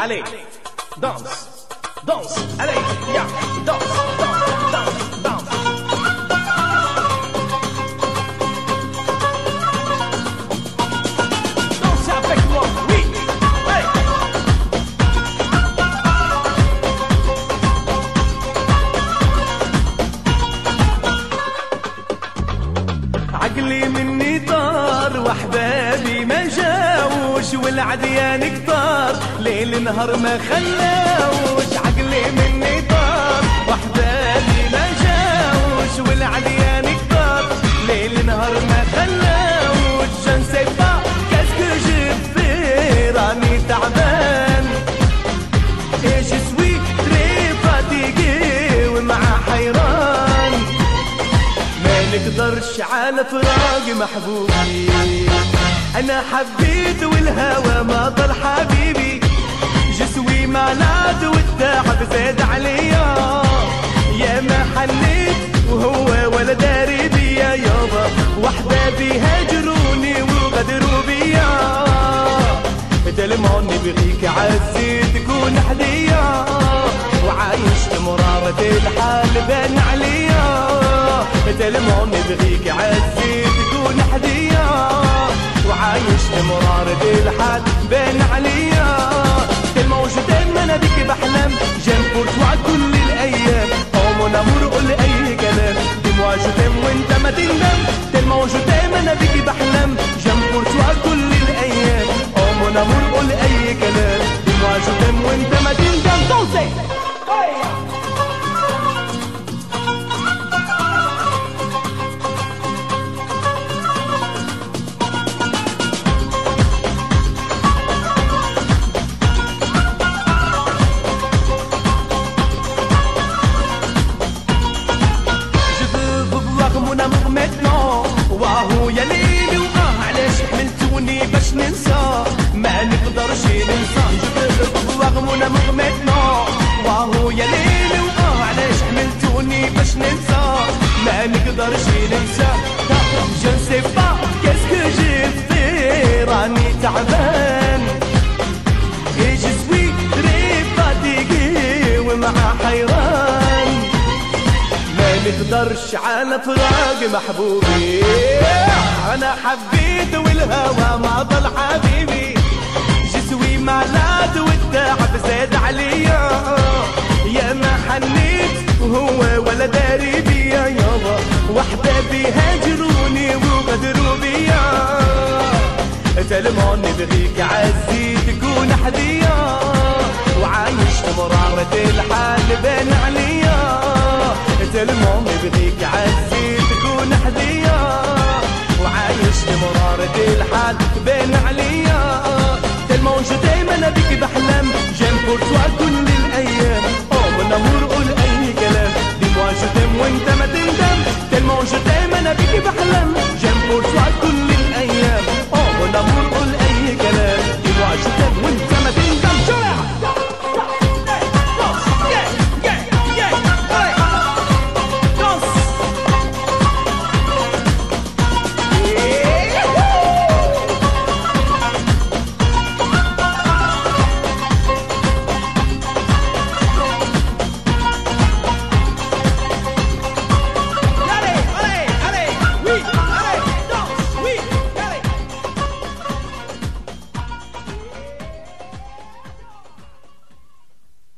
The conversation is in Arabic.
allez, danse, danse, allez, ya, danse, danse, danse, danse. Danse avec moi, oui, hey. عقلي مني طار واحبابي ما جاوش والعديان كتار ليل نهار ما خلاوش. عقلي مني طار واحبابي ما جاوش والعديان كتار ليل نهار ما خلاوش. je ne sais pas qu'est-ce que je fais راني تعبان et je suis très fatigué ومع حيران ما نقدرش على فراق محبوبي. انا حبيت والهوى ما ضل حبيبي جسوي مالاد والتعب زاد عليا. يا ما حنيت وهو ولا داري بيا يابا واحبابي هاجروني وغدروا بيا. تلمون نبغيك عزي تكون حديا وعايش مرارة الحال بان عليا. تلمون نبغيك عزي تكون حديا وعايش مرارة الحال بان عليا. تلمون جدام انا بك بحلم جيم بور توا كل الايام او مون امور قول اي كلام ديموا جدام وانت ما تندم. تلمون جدام انا بك بحلم جيم بور توا كل الايام او مون امور قول اي كلام ديموا جدام وانت ما تندم. دوسي واهو يا ليلي علاش حملتوني باش ننسى ما نقدرش ننسى. رغم ونامغ ميتنون واهو يا ليلي علاش حملتوني باش ننسى ما نقدرش ننسى. je ne sais pas qu'est-ce que j'ai fait راني تعبان et je suis très fatigué ومع حيران ما نقدرش على فراق محبوبي. انا حبيت والهوى ما ضل حبيبي جسوي مالاد والتعب زاد عليا. يا ما حنيت وهو ولا داري بيا يابا واحبابي هاجروني وغدروا بيا. تلمون نبغيك عزي تكون حديا وعايش مرارة الحال بان عليا. تلمون نبغيك عزي تكون حديا وعايش مرارة الحال بان عليا. تلمون جو دايما انا بك بحلم جيم بور توا كل الايام او من امور قول اي كلام ديموا جو دايم وانت ما تندم. تلمون جو دايما انا بك بحلم